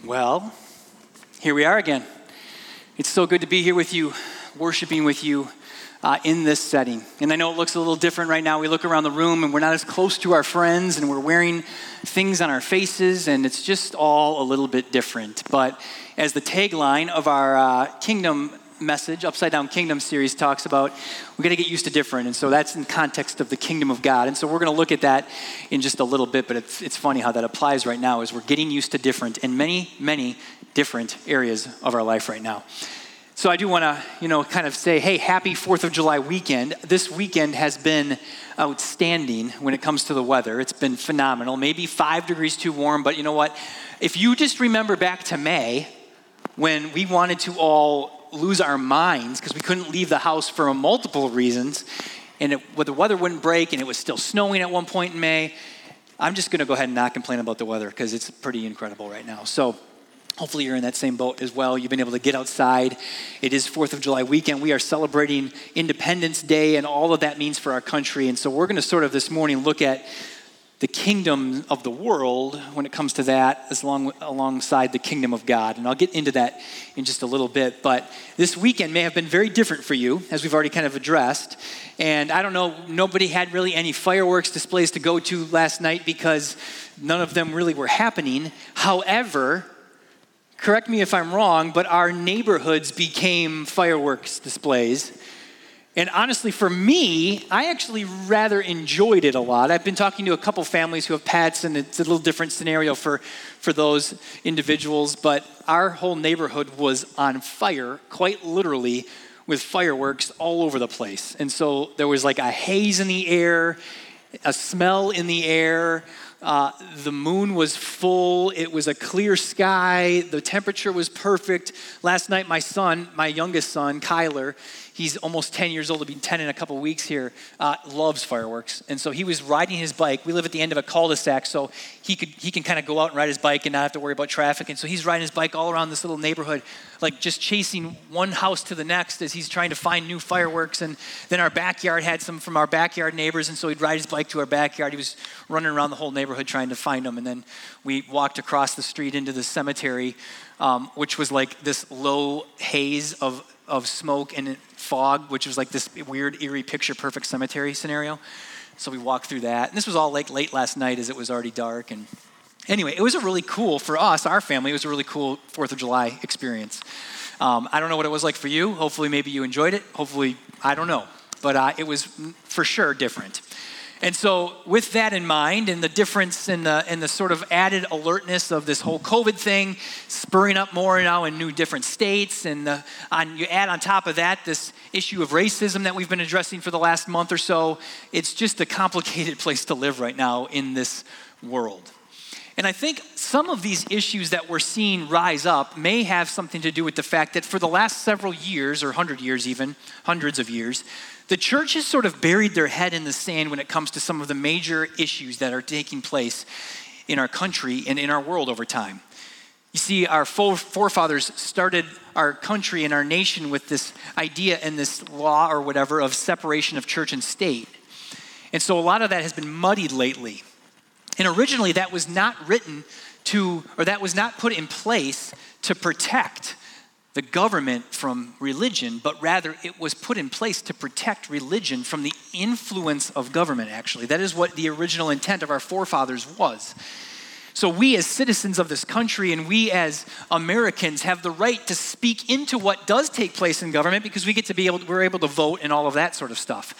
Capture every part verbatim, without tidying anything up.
Well, here we are again. It's so good to be here with you, worshiping with you uh, in this setting. And I know it looks a little different right now. We look around the room and we're not as close to our friends and we're wearing things on our faces and it's just all a little bit different. But as the tagline of our uh, Kingdom message, Upside Down Kingdom series talks about, we got to get used to different. And so that's in context of the kingdom of God. And so we're going to look at that in just a little bit, but it's, it's funny how that applies right now as we're getting used to different in many, many different areas of our life right now. So I do want to, you know, kind of say, hey, happy fourth of July weekend. This weekend has been outstanding when it comes to the weather. It's been phenomenal. Maybe five degrees too warm, but you know what? If you just remember back to May when we wanted to all lose our minds because we couldn't leave the house for multiple reasons, and it, well, the weather wouldn't break, and it was still snowing at one point in May. I'm just going to go ahead and not complain about the weather because it's pretty incredible right now. So hopefully you're in that same boat as well. You've been able to get outside. It is fourth of July weekend. We are celebrating Independence Day and all of that means for our country. And so we're going to sort of this morning look at the kingdom of the world when it comes to that, as long alongside the kingdom of God. And I'll get into that in just a little bit. But this weekend may have been very different for you, as we've already kind of addressed. And I don't know, nobody had really any fireworks displays to go to last night because none of them really were happening. However, correct me if I'm wrong, but our neighborhoods became fireworks displays. And honestly, for me, I actually rather enjoyed it a lot. I've been talking to a couple families who have pets, and it's a little different scenario for, for those individuals, but our whole neighborhood was on fire, quite literally, with fireworks all over the place. And so there was like a haze in the air, a smell in the air. Uh, the moon was full. It was a clear sky. The temperature was perfect. Last night, my son, my youngest son, Kyler, he's almost ten years old, he'll be ten in a couple weeks here, uh, loves fireworks. And so he was riding his bike. We live at the end of a cul-de-sac, so he could he can kind of go out and ride his bike and not have to worry about traffic. And so he's riding his bike all around this little neighborhood, like just chasing one house to the next as he's trying to find new fireworks. And then our backyard had some from our backyard neighbors, and so he'd ride his bike to our backyard. He was running around the whole neighborhood trying to find them. And then we walked across the street into the cemetery, um, which was like this low haze of of smoke and fog, which was like this weird, eerie, picture-perfect cemetery scenario. So we walked through that. And this was all like late last night as it was already dark. And anyway, it was a really cool, for us, our family, it was a really cool fourth of July experience. Um, I don't know what it was like for you. Hopefully maybe you enjoyed it. Hopefully, I don't know. But uh, it was for sure different. And so with that in mind and the difference in the, in the sort of added alertness of this whole COVID thing, spurring up more now in new different states, and the, on, you add on top of that this issue of racism that we've been addressing for the last month or so, it's just a complicated place to live right now in this world. And I think some of these issues that we're seeing rise up may have something to do with the fact that for the last several years, or hundred years even, hundreds of years, the church has sort of buried their head in the sand when it comes to some of the major issues that are taking place in our country and in our world over time. You see, our forefathers started our country and our nation with this idea and this law or whatever of separation of church and state. And so a lot of that has been muddied lately. And originally that was not written to, or that was not put in place to protect the government from religion, but rather it was put in place to protect religion from the influence of government, actually. That is what the original intent of our forefathers was. So we as citizens of this country and we as Americans have the right to speak into what does take place in government because we get to be able to, we're able to vote and all of that sort of stuff.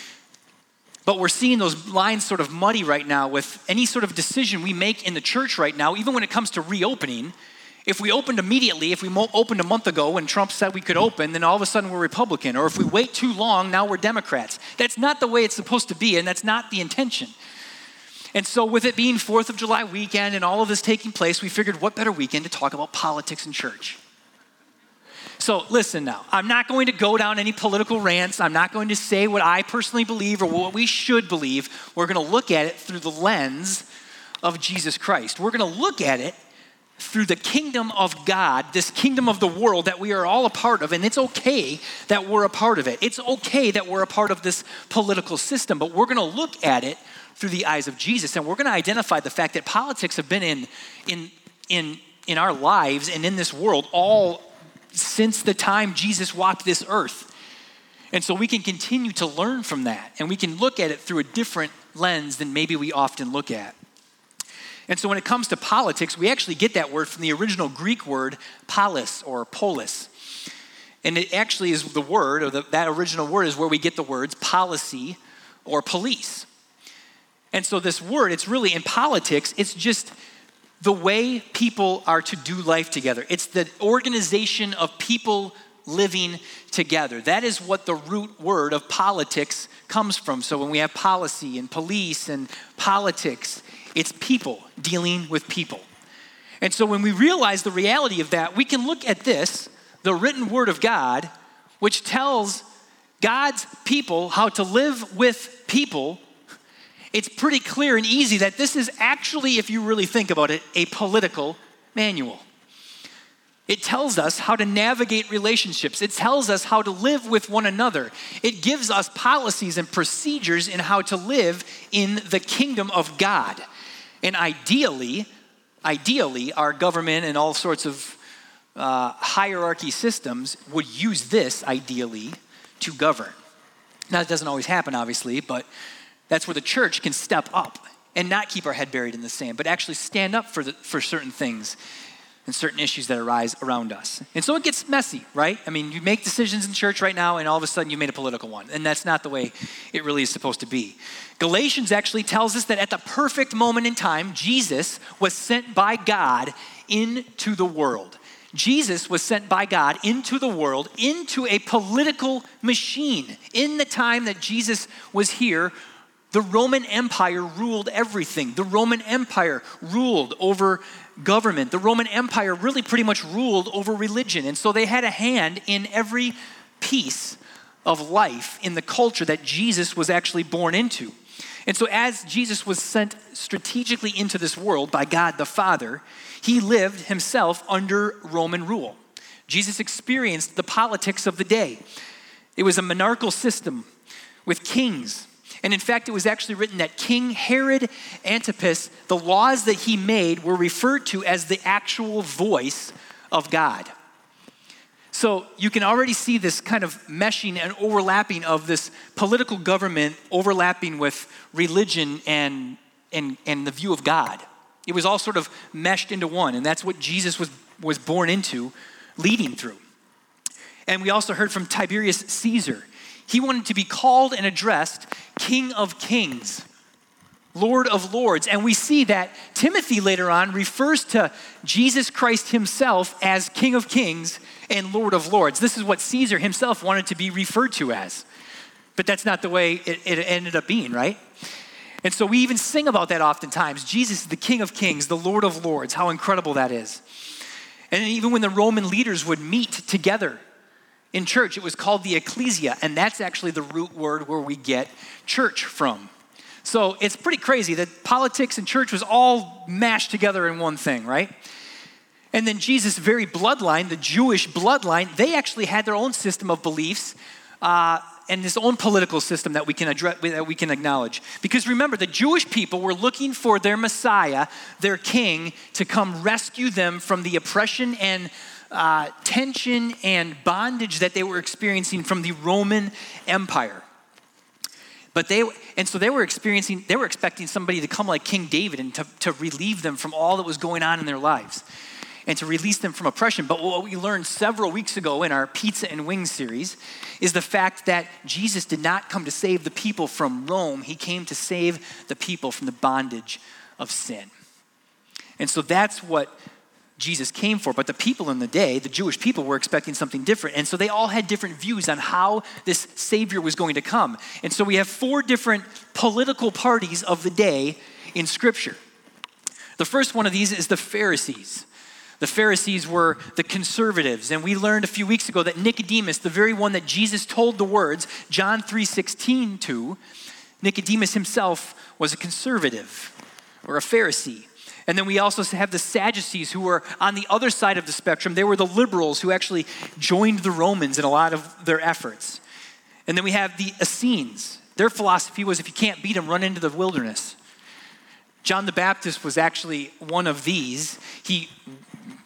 But we're seeing those lines sort of muddy right now with any sort of decision we make in the church right now, even when it comes to reopening. If we opened immediately, if we mo- opened a month ago when Trump said we could open, then all of a sudden we're Republican. Or if we wait too long, now we're Democrats. That's not the way it's supposed to be, and that's not the intention. And so with it being fourth of July weekend and all of this taking place, we figured what better weekend to talk about politics and church. So listen now, I'm not going to go down any political rants. I'm not going to say what I personally believe or what we should believe. We're going to look at it through the lens of Jesus Christ. We're going to look at it through the kingdom of God, this kingdom of the world that we are all a part of, and it's okay that we're a part of it. It's okay that we're a part of this political system, but we're going to look at it through the eyes of Jesus, and we're going to identify the fact that politics have been in in in in our lives and in this world all since the time Jesus walked this earth. And so we can continue to learn from that, and we can look at it through a different lens than maybe we often look at. And so when it comes to politics, we actually get that word from the original Greek word polis or polis. And it actually is the word, or the, that original word is where we get the words policy or police. And so this word, it's really in politics, it's just the way people are to do life together. It's the organization of people living together. That is what the root word of politics comes from. So when we have policy and police and politics, it's people dealing with people. And so when we realize the reality of that, we can look at this, the written word of God, which tells God's people how to live with people. It's pretty clear and easy that this is actually, if you really think about it, a political manual. It tells us how to navigate relationships. It tells us how to live with one another. It gives us policies and procedures in how to live in the kingdom of God. And ideally, ideally, our government and all sorts of uh, hierarchy systems would use this, ideally, to govern. Now, it doesn't always happen, obviously, but that's where the church can step up and not keep our head buried in the sand, but actually stand up for the, for certain things and certain issues that arise around us. And so it gets messy, right? I mean, you make decisions in church right now, and all of a sudden you made a political one, and that's not the way it really is supposed to be. Galatians actually tells us that at the perfect moment in time, Jesus was sent by God into the world. Jesus was sent by God into the world, into a political machine. In the time that Jesus was here, the Roman Empire ruled everything. The Roman Empire ruled over government. The Roman Empire really pretty much ruled over religion. And so they had a hand in every piece of life in the culture that Jesus was actually born into. And so as Jesus was sent strategically into this world by God the Father, he lived himself under Roman rule. Jesus experienced the politics of the day. It was a monarchical system with kings. And in fact, it was actually written that King Herod Antipas, the laws that he made were referred to as the actual voice of God. So you can already see this kind of meshing and overlapping of this political government overlapping with religion and, and, and the view of God. It was all sort of meshed into one, and that's what Jesus was, was born into, leading through. And we also heard from Tiberius Caesar. He wanted to be called and addressed King of Kings, Lord of Lords. And we see that Timothy later on refers to Jesus Christ himself as King of Kings and Lord of Lords. This is what Caesar himself wanted to be referred to as. But that's not the way it, it ended up being, right? And so we even sing about that oftentimes. Jesus is the King of Kings, the Lord of Lords. How incredible that is. And even when the Roman leaders would meet together in church, it was called the ecclesia, and that's actually the root word where we get church from. So it's pretty crazy that politics and church was all mashed together in one thing, right? And then Jesus' very bloodline, the Jewish bloodline, they actually had their own system of beliefs uh, and this own political system that we can address, that we can acknowledge. Because remember, the Jewish people were looking for their Messiah, their king, to come rescue them from the oppression and Uh, tension and bondage that they were experiencing from the Roman Empire. But they, and so they were experiencing, they were expecting somebody to come like King David and to, to relieve them from all that was going on in their lives and to release them from oppression. But what we learned several weeks ago in our Pizza and Wings series is the fact that Jesus did not come to save the people from Rome. He came to save the people from the bondage of sin. And so that's what Jesus came for. But the people in the day, the Jewish people, were expecting something different. And so they all had different views on how this Savior was going to come. And so we have four different political parties of the day in Scripture. The first one of these is the Pharisees. The Pharisees were the conservatives. And we learned a few weeks ago that Nicodemus, the very one that Jesus told the words, John three sixteen to, Nicodemus himself was a conservative or a Pharisee. And then we also have the Sadducees, who were on the other side of the spectrum. They were the liberals who actually joined the Romans in a lot of their efforts. And then we have the Essenes. Their philosophy was, if you can't beat them, run into the wilderness. John the Baptist was actually one of these. He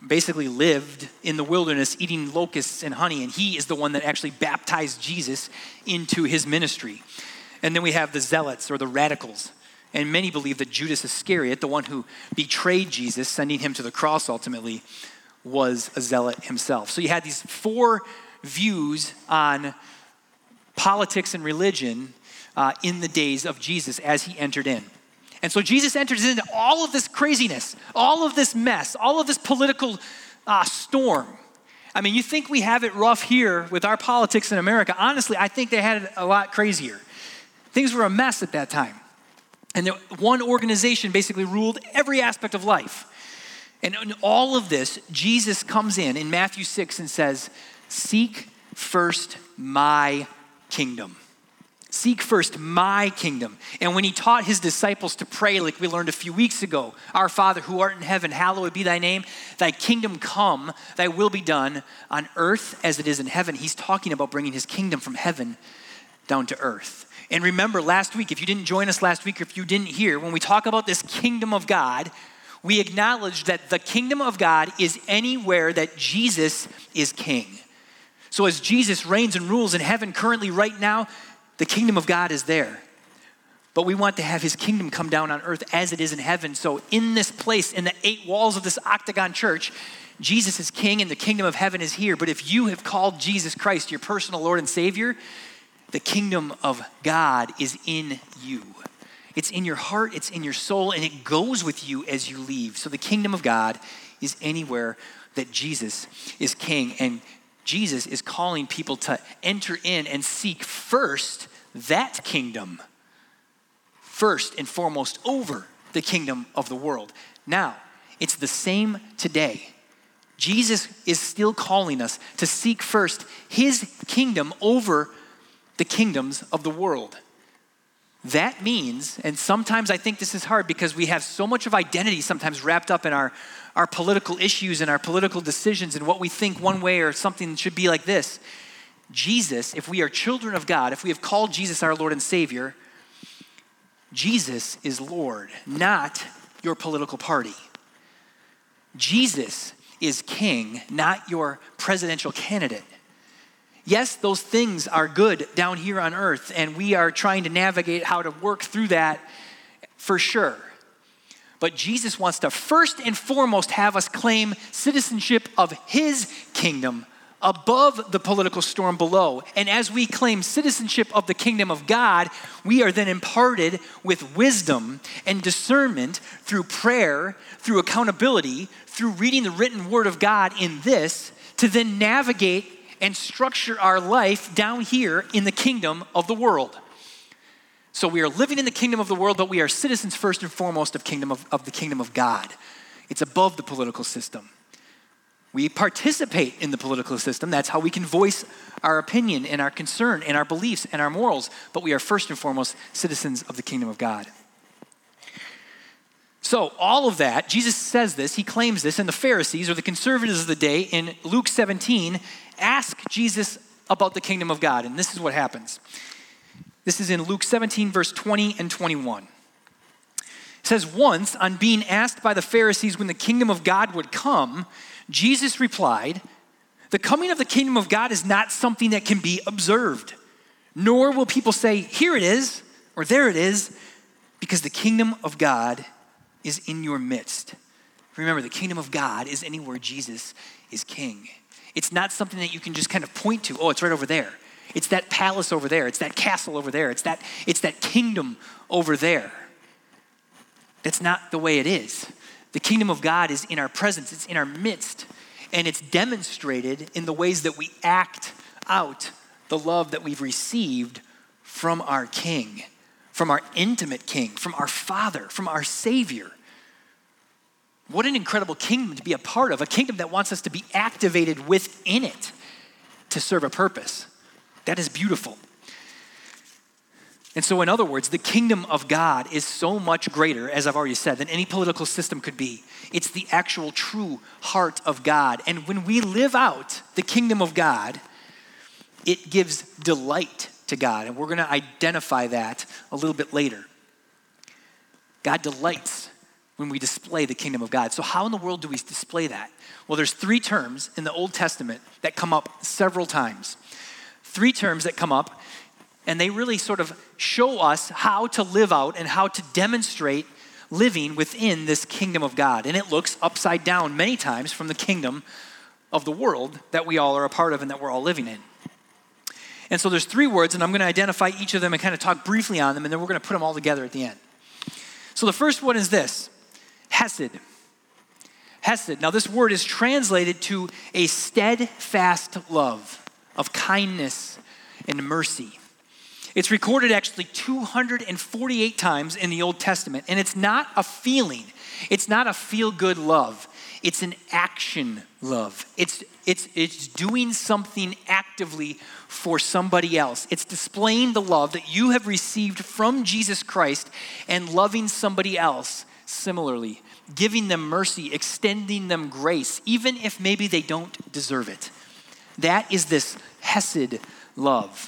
basically lived in the wilderness eating locusts and honey, and he is the one that actually baptized Jesus into his ministry. And then we have the zealots or the radicals. And many believe that Judas Iscariot, the one who betrayed Jesus, sending him to the cross ultimately, was a zealot himself. So you had these four views on politics and religion uh, in the days of Jesus as he entered in. And so Jesus enters into all of this craziness, all of this mess, all of this political uh, storm. I mean, you think we have it rough here with our politics in America. Honestly, I think they had it a lot crazier. Things were a mess at that time. And the, one organization basically ruled every aspect of life. And in all of this, Jesus comes in in Matthew six and says, seek first my kingdom. Seek first my kingdom. And when he taught his disciples to pray, like we learned a few weeks ago, our Father who art in heaven, hallowed be thy name. Thy kingdom come, thy will be done on earth as it is in heaven. He's talking about bringing his kingdom from heaven down to earth. And remember last week, if you didn't join us last week, or if you didn't hear, when we talk about this kingdom of God, we acknowledge that the kingdom of God is anywhere that Jesus is king. So as Jesus reigns and rules in heaven currently right now, the kingdom of God is there. But we want to have his kingdom come down on earth as it is in heaven. So in this place, in the eight walls of this octagon church, Jesus is king and the kingdom of heaven is here. But if you have called Jesus Christ your personal Lord and Savior, the kingdom of God is in you. It's in your heart, it's in your soul, and it goes with you as you leave. So the kingdom of God is anywhere that Jesus is king. And Jesus is calling people to enter in and seek first that kingdom, first and foremost over the kingdom of the world. Now, it's the same today. Jesus is still calling us to seek first his kingdom over the kingdoms of the world. That means, and sometimes I think this is hard because we have so much of identity sometimes wrapped up in our, our political issues and our political decisions and what we think one way or something should be like this. Jesus, if we are children of God, if we have called Jesus our Lord and Savior, Jesus is Lord, not your political party. Jesus is king, not your presidential candidate. Yes, those things are good down here on earth, and we are trying to navigate how to work through that for sure. But Jesus wants to first and foremost have us claim citizenship of his kingdom above the political storm below. And as we claim citizenship of the kingdom of God, we are then imparted with wisdom and discernment through prayer, through accountability, through reading the written word of God in this, to then navigate and structure our life down here in the kingdom of the world. So we are living in the kingdom of the world, but we are citizens first and foremost of, kingdom of, of the kingdom of God. It's above the political system. We participate in the political system. That's how we can voice our opinion and our concern and our beliefs and our morals, but we are first and foremost citizens of the kingdom of God. So all of that, Jesus says this, he claims this, and the Pharisees, or the conservatives of the day, in Luke seventeen, ask Jesus about the kingdom of God, and this is what happens. This is in Luke seventeen, verse twenty and twenty-one. It says, once, on being asked by the Pharisees when the kingdom of God would come, Jesus replied, the coming of the kingdom of God is not something that can be observed, nor will people say, here it is, or there it is, because the kingdom of God is in your midst. Remember, the kingdom of God is anywhere Jesus is king. It's not something that you can just kind of point to. Oh, it's right over there. It's that palace over there. It's that castle over there. It's that, it's that kingdom over there. That's not the way it is. The kingdom of God is in our presence. It's in our midst. And it's demonstrated in the ways that we act out the love that we've received from our King, from our intimate King, from our Father, from our Savior. What an incredible kingdom to be a part of, a kingdom that wants us to be activated within it to serve a purpose. That is beautiful. And so in other words, the kingdom of God is so much greater, as I've already said, than any political system could be. It's the actual true heart of God. And when we live out the kingdom of God, it gives delight to God. And we're going to identify that a little bit later. God delights when we display the kingdom of God. So how in the world do we display that? Well, there's three terms in the Old Testament that come up several times. Three terms that come up, and they really sort of show us how to live out and how to demonstrate living within this kingdom of God. And it looks upside down many times from the kingdom of the world that we all are a part of and that we're all living in. And so there's three words, and I'm going to identify each of them and kind of talk briefly on them, and then we're going to put them all together at the end. So the first one is this, hesed. Hesed. Now this word is translated to a steadfast love of kindness and mercy. It's recorded actually two hundred forty-eight times in the Old Testament, and it's not a feeling. It's not a feel-good love. It's an action love. It's, it's, it's doing something actively for somebody else. It's displaying the love that you have received from Jesus Christ and loving somebody else similarly, giving them mercy, extending them grace, even if maybe they don't deserve it. That is this hesed love.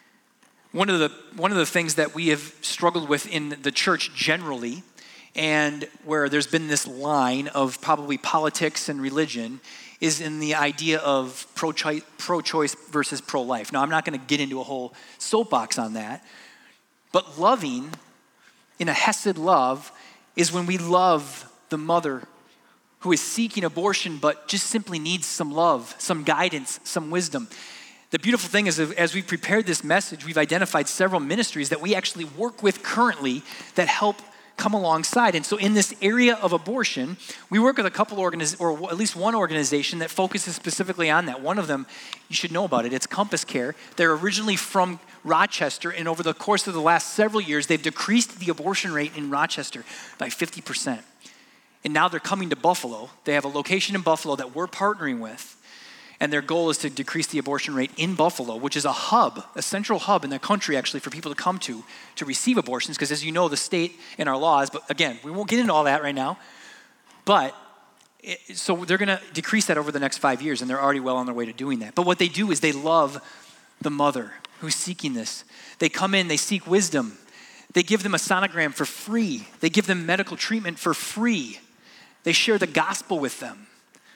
One of the, one of the things that we have struggled with in the church generally, and where there's been this line of probably politics and religion, is in the idea of pro-choice, pro-choice versus pro-life. Now, I'm not going to get into a whole soapbox on that, but loving in a hesed love is when we love the mother who is seeking abortion but just simply needs some love, some guidance, some wisdom. The beautiful thing is, as we've prepared this message, we've identified several ministries that we actually work with currently that help come alongside. And so in this area of abortion, we work with a couple organizations, or at least one organization that focuses specifically on that. One of them, you should know about it, it's Compass Care. They're originally from Rochester, and over the course of the last several years, they've decreased the abortion rate in Rochester by fifty percent. And now they're coming to Buffalo. They have a location in Buffalo that we're partnering with. And their goal is to decrease the abortion rate in Buffalo, which is a hub, a central hub in the country actually for people to come to to receive abortions. Because as you know, the state and our laws, but again, we won't get into all that right now. But, it, so they're going to decrease that over the next five years, and they're already well on their way to doing that. But what they do is they love the mother who's seeking this. They come in, they seek wisdom. They give them a sonogram for free. They give them medical treatment for free. They share the gospel with them.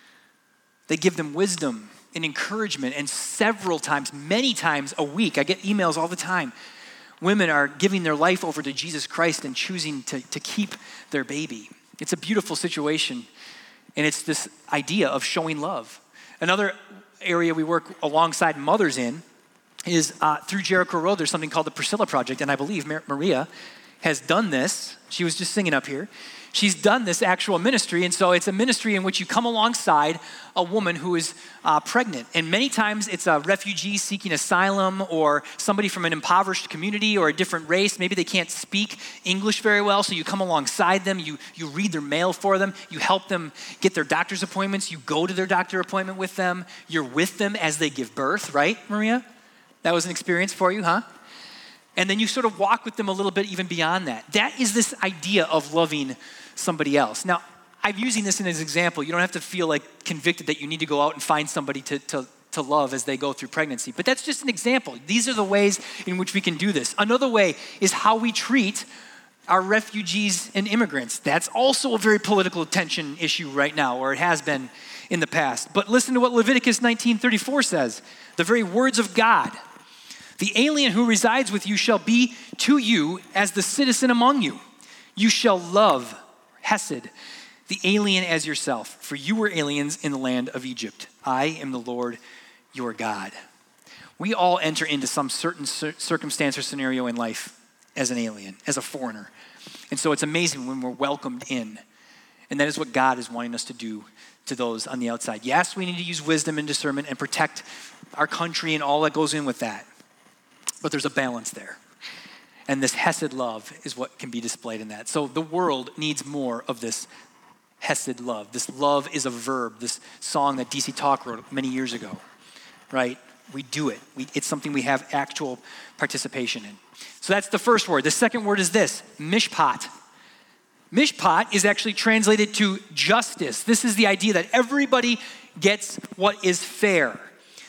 They give them wisdom and encouragement, and several times, many times a week, I get emails all the time. Women are giving their life over to Jesus Christ and choosing to, to keep their baby. It's a beautiful situation, and it's this idea of showing love. Another area we work alongside mothers in is uh, through Jericho Road, there's something called the Priscilla Project, and I believe Mar- Maria has done this. She was just singing up here. She's done this actual ministry, and so it's a ministry in which you come alongside a woman who is uh, pregnant. And many times it's a refugee seeking asylum or somebody from an impoverished community or a different race. Maybe they can't speak English very well, so you come alongside them, you, you read their mail for them, you help them get their doctor's appointments, you go to their doctor appointment with them, you're with them as they give birth, right, Maria? That was an experience for you, huh? And then you sort of walk with them a little bit even beyond that. That is this idea of loving somebody else. Now, I'm using this in as an example. You don't have to feel like convicted that you need to go out and find somebody to, to, to love as they go through pregnancy. But that's just an example. These are the ways in which we can do this. Another way is how we treat our refugees and immigrants. That's also a very political tension issue right now, or it has been in the past. But listen to what Leviticus nineteen thirty-four says, the very words of God. The alien who resides with you shall be to you as the citizen among you. You shall love, hesed, the alien as yourself, for you were aliens in the land of Egypt. I am the Lord your God. We all enter into some certain circumstance or scenario in life as an alien, as a foreigner. And so it's amazing when we're welcomed in. And that is what God is wanting us to do to those on the outside. Yes, we need to use wisdom and discernment and protect our country and all that goes in with that. But there's a balance there. And this hesed love is what can be displayed in that. So the world needs more of this hesed love. This love is a verb, this song that D C Talk wrote many years ago, right? We do it. We, it's something we have actual participation in. So that's the first word. The second word is this, mishpat. Mishpat is actually translated to justice. This is the idea that everybody gets what is fair.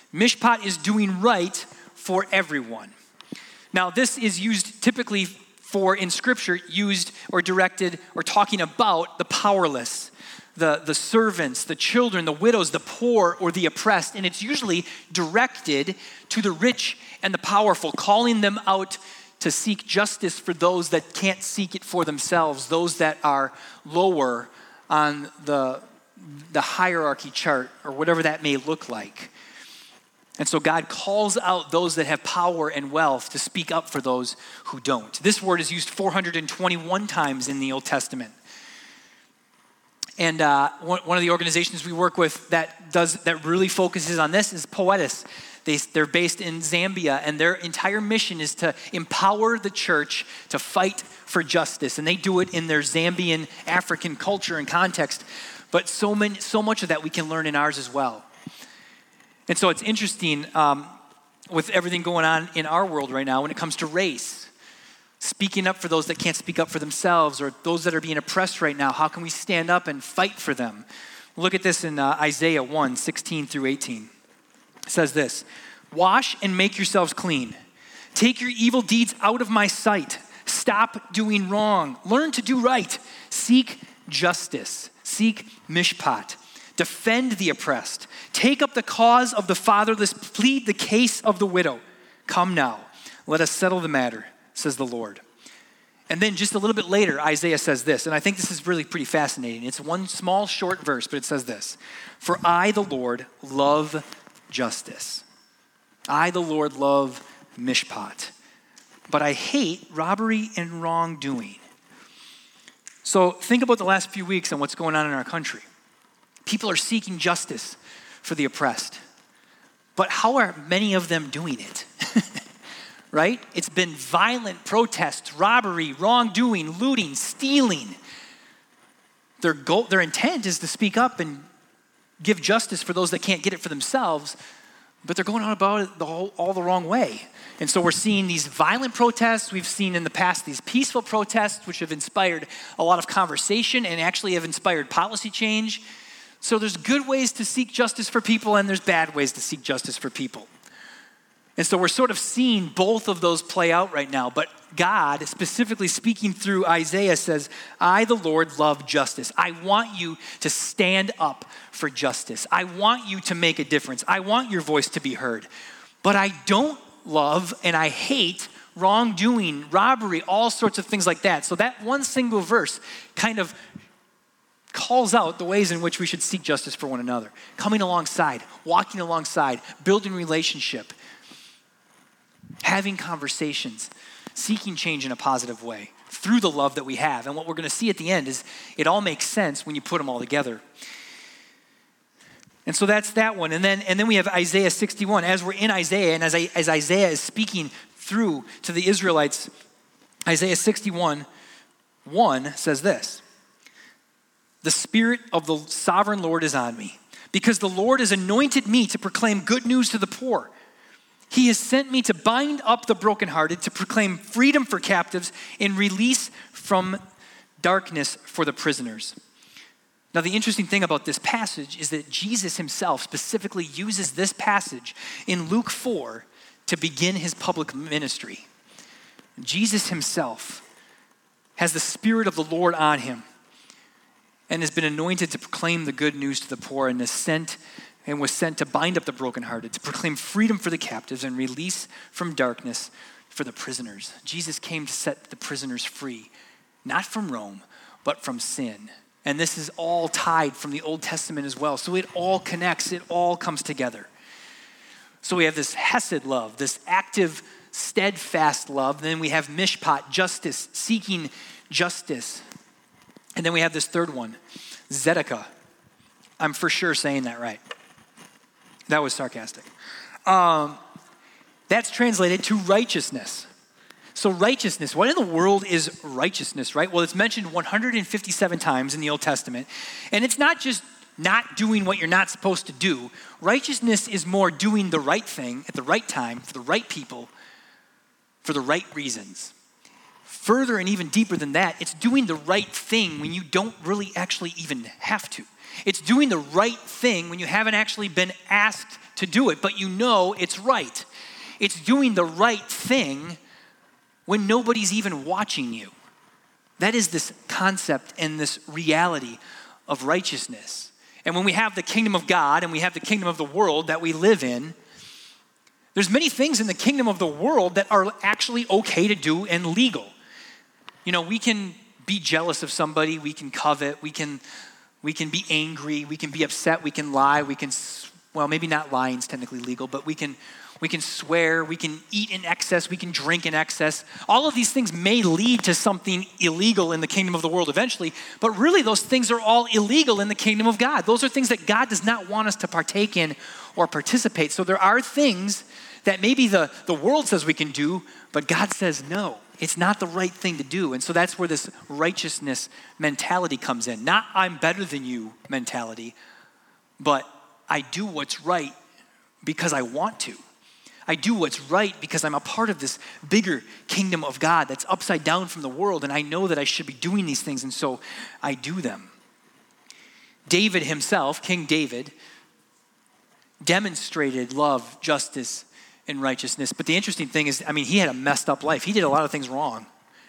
Mishpat is doing right for everyone. Now, this is used typically for in Scripture used or directed or talking about the powerless, the, the servants, the children, the widows, the poor, or the oppressed. And it's usually directed to the rich and the powerful, calling them out to seek justice for those that can't seek it for themselves, those that are lower on the, the hierarchy chart or whatever that may look like. And so God calls out those that have power and wealth to speak up for those who don't. This word is used four hundred twenty-one times in the Old Testament. And uh, one, one of the organizations we work with that does that really focuses on this is Poetis. They, they're based in Zambia, and their entire mission is to empower the church to fight for justice. And they do it in their Zambian African culture and context. But so many, so much of that we can learn in ours as well. And so it's interesting um, with everything going on in our world right now when it comes to race. Speaking up for those that can't speak up for themselves or those that are being oppressed right now. How can we stand up and fight for them? Look at this in uh, Isaiah one, sixteen through eighteen. It says this, "Wash and make yourselves clean. Take your evil deeds out of my sight. Stop doing wrong. Learn to do right. Seek justice. Seek mishpat. Defend the oppressed. Take up the cause of the fatherless. Plead the case of the widow. Come now, let us settle the matter, says the Lord." And then just a little bit later, Isaiah says this, and I think this is really pretty fascinating. It's one small short verse, but it says this, "For I, the Lord, love justice. I, the Lord, love mishpat. But I hate robbery and wrongdoing." So think about the last few weeks and what's going on in our country. People are seeking justice for the oppressed. But how are many of them doing it? Right? It's been violent protests, robbery, wrongdoing, looting, stealing. Their goal, their intent is to speak up and give justice for those that can't get it for themselves, but they're going on about it the whole, all the wrong way. And so we're seeing these violent protests. We've seen in the past these peaceful protests, which have inspired a lot of conversation and actually have inspired policy change. So there's good ways to seek justice for people, and there's bad ways to seek justice for people. And so we're sort of seeing both of those play out right now. But God, specifically speaking through Isaiah, says, "I, the Lord, love justice. I want you to stand up for justice. I want you to make a difference. I want your voice to be heard. But I don't love and I hate wrongdoing, robbery, all sorts of things like that." So that one single verse kind of calls out the ways in which we should seek justice for one another. Coming alongside, walking alongside, building relationship, having conversations, seeking change in a positive way through the love that we have. And what we're going to see at the end is it all makes sense when you put them all together. And so that's that one. And then and then we have Isaiah sixty-one. As we're in Isaiah, and as, I, as Isaiah is speaking through to the Israelites, Isaiah sixty-one, one says this, "The Spirit of the sovereign Lord is on me, because the Lord has anointed me to proclaim good news to the poor. He has sent me to bind up the brokenhearted, to proclaim freedom for captives and release from darkness for the prisoners." Now, the interesting thing about this passage is that Jesus himself specifically uses this passage in Luke four to begin his public ministry. Jesus himself has the Spirit of the Lord on him and has been anointed to proclaim the good news to the poor, and is sent and was sent to bind up the brokenhearted, to proclaim freedom for the captives and release from darkness for the prisoners. Jesus came to set the prisoners free, not from Rome, but from sin. And this is all tied from the Old Testament as well. So it all connects, it all comes together. So we have this hesed love, this active, steadfast love. Then we have mishpat, justice, seeking justice. And then we have this third one, tzedakah. I'm for sure saying that right. That was sarcastic. Um, that's translated to righteousness. So righteousness, what in the world is righteousness, right? Well, it's mentioned one hundred fifty-seven times in the Old Testament. And it's not just not doing what you're not supposed to do. Righteousness is more doing the right thing at the right time for the right people for the right reasons. Further and even deeper than that, it's doing the right thing when you don't really actually even have to. It's doing the right thing when you haven't actually been asked to do it, but you know it's right. It's doing the right thing when nobody's even watching you. That is this concept and this reality of righteousness. And when we have the kingdom of God and we have the kingdom of the world that we live in, there's many things in the kingdom of the world that are actually okay to do and legal. You know, we can be jealous of somebody, we can covet, we can we can be angry, we can be upset, we can lie, we can, well, maybe not lying's technically legal, but we can we can swear, we can eat in excess, we can drink in excess. All of these things may lead to something illegal in the kingdom of the world eventually, but really those things are all illegal in the kingdom of God. Those are things that God does not want us to partake in or participate. So there are things that maybe the, the world says we can do, but God says no. It's not the right thing to do. And so that's where this righteousness mentality comes in. Not I'm better than you mentality, but I do what's right because I want to. I do what's right because I'm a part of this bigger kingdom of God that's upside down from the world, and I know that I should be doing these things, and so I do them. David himself, King David, demonstrated love, justice, and righteousness. But the interesting thing is, I mean, he had a messed up life. He did a lot of things wrong.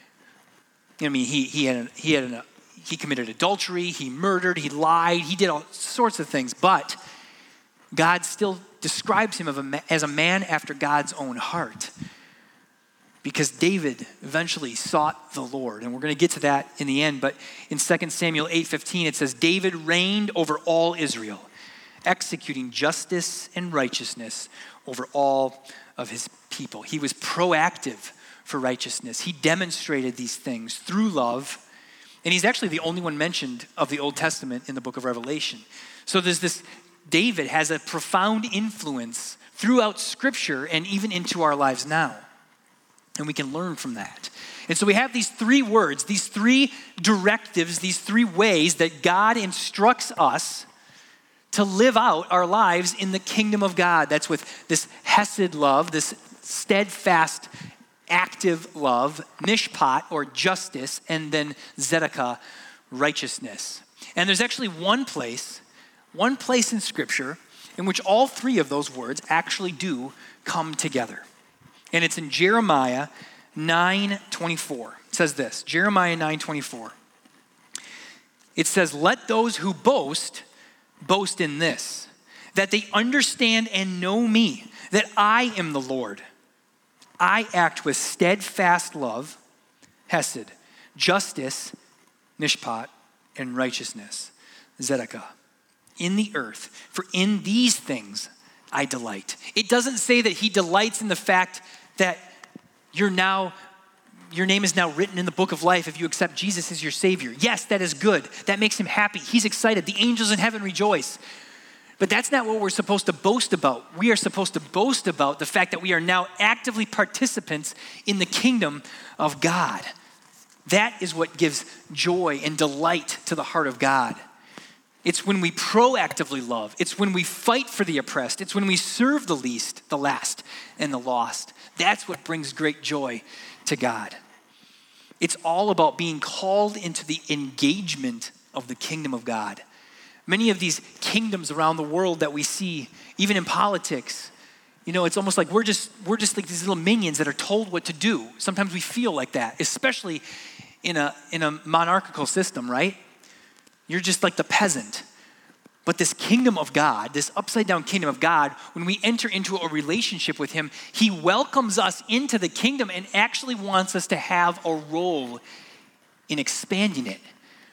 I mean, he he had a, he had an, he committed adultery, he murdered, he lied, he did all sorts of things. But God still describes him of a, as a man after God's own heart, because David eventually sought the Lord. And we're going to get to that in the end. But in Second Samuel eight fifteen, it says, David reigned over all Israel, executing justice and righteousness over all of his people. He was proactive for righteousness. He demonstrated these things through love. And he's actually the only one mentioned of the Old Testament in the book of Revelation. So there's this, David has a profound influence throughout Scripture and even into our lives now. And we can learn from that. And so we have these three words, these three directives, these three ways that God instructs us to live out our lives in the kingdom of God. That's with this hesed love, this steadfast, active love, mishpat, or justice, and then tzedakah, righteousness. And there's actually one place, one place in Scripture in which all three of those words actually do come together. And it's in Jeremiah nine twenty-four. It says this, Jeremiah nine twenty-four. It says, let those who boast boast in this, that they understand and know me, that I am the Lord. I act with steadfast love, hesed, justice, mishpat, and righteousness, tzedakah, in the earth. For in these things I delight. It doesn't say that he delights in the fact that you're now, your name is now written in the book of life if you accept Jesus as your Savior. Yes, that is good. That makes him happy. He's excited. The angels in heaven rejoice. But that's not what we're supposed to boast about. We are supposed to boast about the fact that we are now actively participants in the kingdom of God. That is what gives joy and delight to the heart of God. It's when we proactively love. It's when we fight for the oppressed. It's when we serve the least, the last, and the lost. That's what brings great joy to God. It's all about being called into the engagement of the kingdom of God. Many of these kingdoms around the world that we see, even in politics, you know, it's almost like we're just we're just like these little minions that are told what to do. Sometimes we feel like that, especially in a in a monarchical system, right? You're just like the peasant. But this kingdom of God, this upside down kingdom of God, when we enter into a relationship with him, he welcomes us into the kingdom and actually wants us to have a role in expanding it.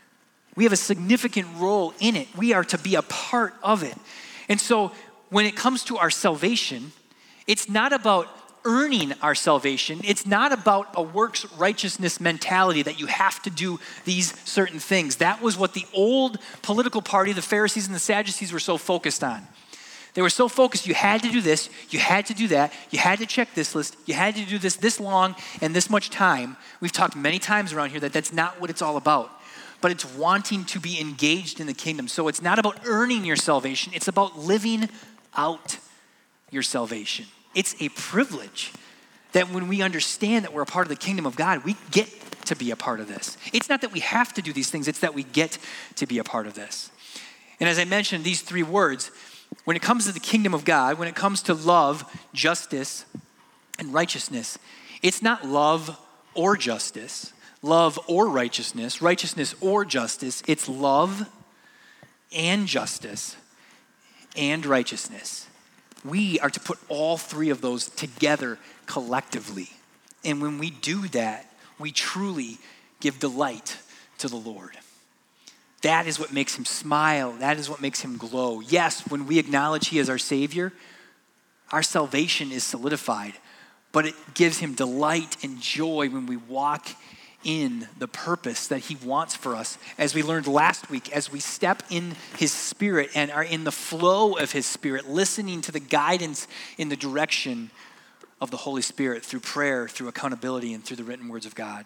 We have a significant role in it. We are to be a part of it. And so when it comes to our salvation, it's not about earning our salvation. It's not about a works righteousness mentality that you have to do these certain things. That was what the old political party, the Pharisees and the Sadducees, were so focused on. They were so focused, you had to do this, you had to do that, you had to check this list, you had to do this this long and this much time. We've talked many times around here that that's not what it's all about. But it's wanting to be engaged in the kingdom. So it's not about earning your salvation. It's about living out your salvation. It's a privilege that when we understand that we're a part of the kingdom of God, we get to be a part of this. It's not that we have to do these things. It's that we get to be a part of this. And as I mentioned, these three words, when it comes to the kingdom of God, when it comes to love, justice, and righteousness, it's not love or justice, love or righteousness, righteousness or justice. It's love and justice and righteousness. We are to put all three of those together collectively. And when we do that, we truly give delight to the Lord. That is what makes him smile. That is what makes him glow. Yes, when we acknowledge he is our Savior, our salvation is solidified, but it gives him delight and joy when we walk in the purpose that he wants for us. As we learned last week, as we step in his Spirit and are in the flow of his Spirit, listening to the guidance in the direction of the Holy Spirit through prayer, through accountability, and through the written words of God.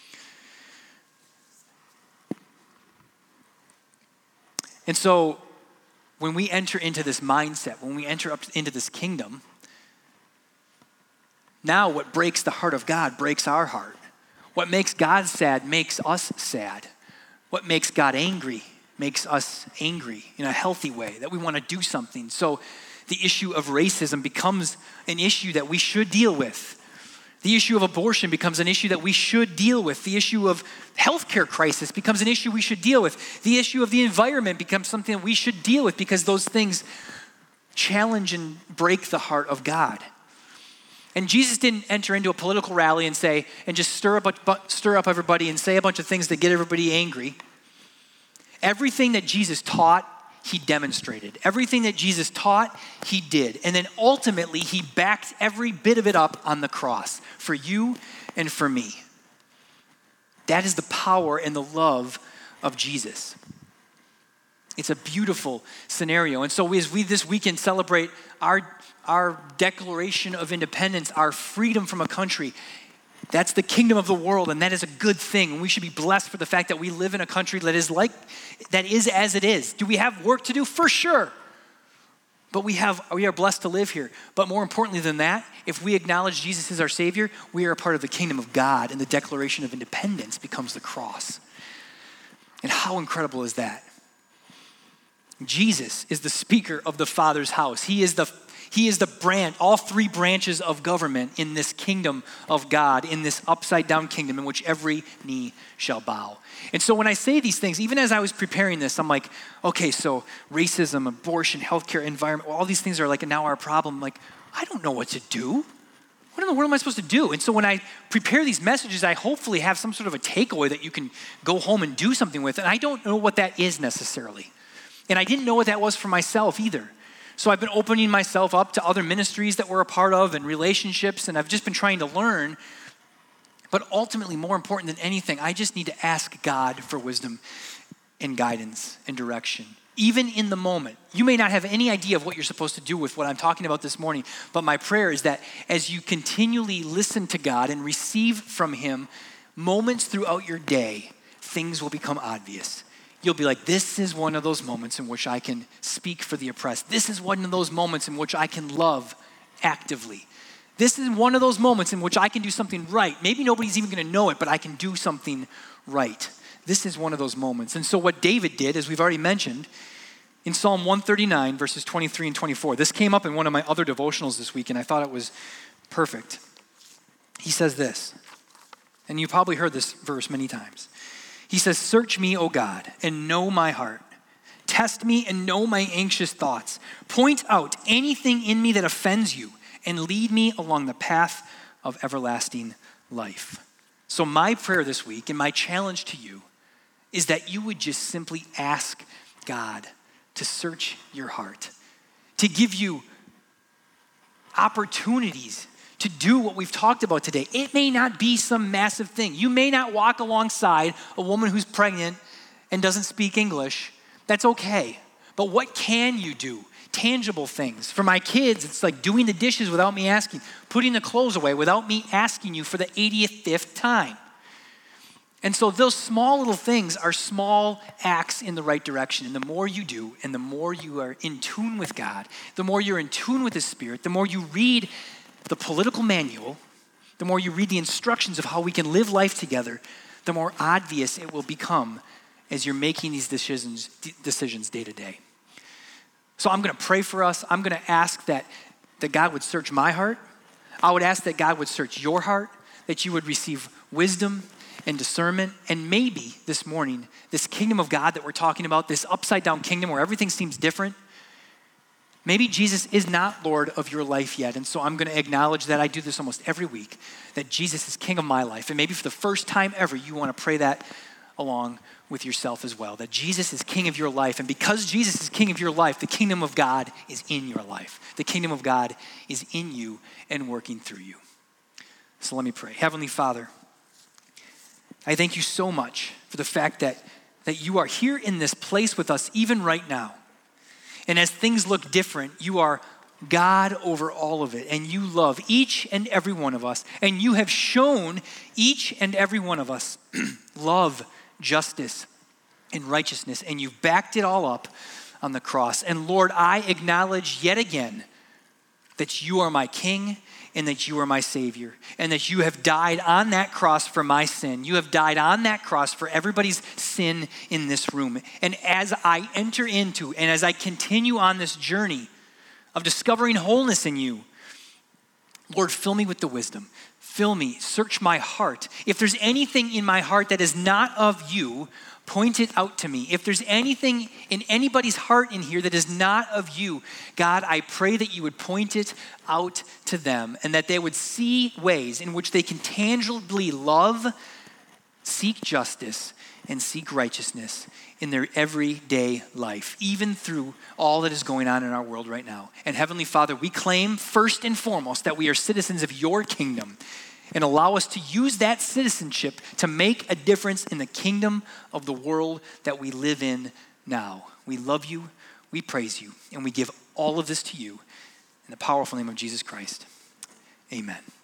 And so when we enter into this mindset, when we enter up into this kingdom, now what breaks the heart of God breaks our heart. What makes God sad makes us sad. What makes God angry makes us angry in a healthy way, that we want to do something. So the issue of racism becomes an issue that we should deal with. The issue of abortion becomes an issue that we should deal with. The issue of healthcare crisis becomes an issue we should deal with. The issue of the environment becomes something that we should deal with because those things challenge and break the heart of God. And Jesus didn't enter into a political rally and say, and just stir up, stir up everybody and say a bunch of things that get everybody angry. Everything that Jesus taught, he demonstrated. Everything that Jesus taught, he did. And then ultimately, he backed every bit of it up on the cross for you and for me. That is the power and the love of Jesus. It's a beautiful scenario. And so as we this weekend celebrate our, our Declaration of Independence, our freedom from a country, that's the kingdom of the world, and that is a good thing. And we should be blessed for the fact that we live in a country that is like, that is as it is. Do we have work to do? For sure. But we have, we are blessed to live here. But more importantly than that, if we acknowledge Jesus as our Savior, we are a part of the kingdom of God, and the Declaration of Independence becomes the cross. And how incredible is that? Jesus is the speaker of the Father's house. He is the He is the branch, all three branches of government in this kingdom of God, in this upside down kingdom in which every knee shall bow. And so when I say these things, even as I was preparing this, I'm like, okay, so racism, abortion, healthcare, environment, all these things are like now our problem. Like, I don't know what to do. What in the world am I supposed to do? And so when I prepare these messages, I hopefully have some sort of a takeaway that you can go home and do something with. And I don't know what that is necessarily. And I didn't know what that was for myself either. So I've been opening myself up to other ministries that we're a part of and relationships, and I've just been trying to learn. But ultimately, more important than anything, I just need to ask God for wisdom and guidance and direction. Even in the moment, you may not have any idea of what you're supposed to do with what I'm talking about this morning, but my prayer is that as you continually listen to God and receive from him moments throughout your day, things will become obvious. You'll be like, this is one of those moments in which I can speak for the oppressed. This is one of those moments in which I can love actively. This is one of those moments in which I can do something right. Maybe nobody's even going to know it, but I can do something right. This is one of those moments. And so what David did, as we've already mentioned, in Psalm one thirty-nine, verses twenty-three and twenty-four, this came up in one of my other devotionals this week, and I thought it was perfect. He says this, and you probably heard this verse many times. He says, search me, O God, and know my heart. Test me and know my anxious thoughts. Point out anything in me that offends you and lead me along the path of everlasting life. So my prayer this week and my challenge to you is that you would just simply ask God to search your heart, to give you opportunities to do what we've talked about today. It may not be some massive thing. You may not walk alongside a woman who's pregnant and doesn't speak English. That's okay. But what can you do? Tangible things. For my kids, it's like doing the dishes without me asking, putting the clothes away without me asking you for the eighty-fifth time. And so those small little things are small acts in the right direction. And the more you do, and the more you are in tune with God, the more you're in tune with his Spirit, the more you read the political manual, the more you read the instructions of how we can live life together, the more obvious it will become as you're making these decisions, decisions day to day. So I'm going to pray for us. I'm going to ask that, that God would search my heart. I would ask that God would search your heart, that you would receive wisdom and discernment, and maybe this morning, this kingdom of God that we're talking about, this upside down kingdom where everything seems different, maybe Jesus is not Lord of your life yet. And so I'm going to acknowledge that. I do this almost every week, that Jesus is King of my life. And maybe for the first time ever, you want to pray that along with yourself as well, that Jesus is King of your life. And because Jesus is King of your life, the kingdom of God is in your life. The kingdom of God is in you and working through you. So let me pray. Heavenly Father, I thank you so much for the fact that, that you are here in this place with us even right now. And as things look different, you are God over all of it. And you love each and every one of us. And you have shown each and every one of us love, justice, and righteousness. And you've backed it all up on the cross. And Lord, I acknowledge yet again that you are my King and that you are my Savior, and that you have died on that cross for my sin. You have died on that cross for everybody's sin in this room. And as I enter into and as I continue on this journey of discovering wholeness in you, Lord, fill me with the wisdom. Fill me, search my heart. If there's anything in my heart that is not of you, point it out to me. If there's anything in anybody's heart in here that is not of you, God, I pray that you would point it out to them and that they would see ways in which they can tangibly love, seek justice, and seek righteousness in their everyday life, even through all that is going on in our world right now. And Heavenly Father, we claim first and foremost that we are citizens of your kingdom, and allow us to use that citizenship to make a difference in the kingdom of the world that we live in now. We love you, we praise you, and we give all of this to you in the powerful name of Jesus Christ. Amen.